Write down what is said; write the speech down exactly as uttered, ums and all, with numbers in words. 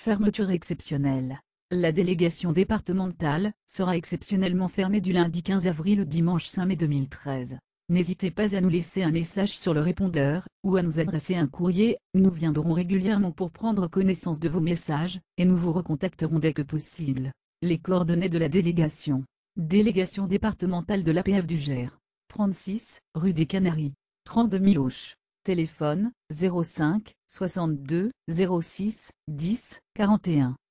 Fermeture exceptionnelle. La délégation départementale sera exceptionnellement fermée du lundi quinze avril au dimanche cinq mai deux mille treize. N'hésitez pas à nous laisser un message sur le répondeur, ou à nous adresser un courrier, nous viendrons régulièrement pour prendre connaissance de vos messages, et nous vous recontacterons dès que possible. Les coordonnées de la délégation. Délégation départementale de l'A P F du Gers. trente-six, rue des Canaries. trente-deux mille Auch. Téléphone, zéro cinq, soixante-deux, zéro six, dix, quarante et un.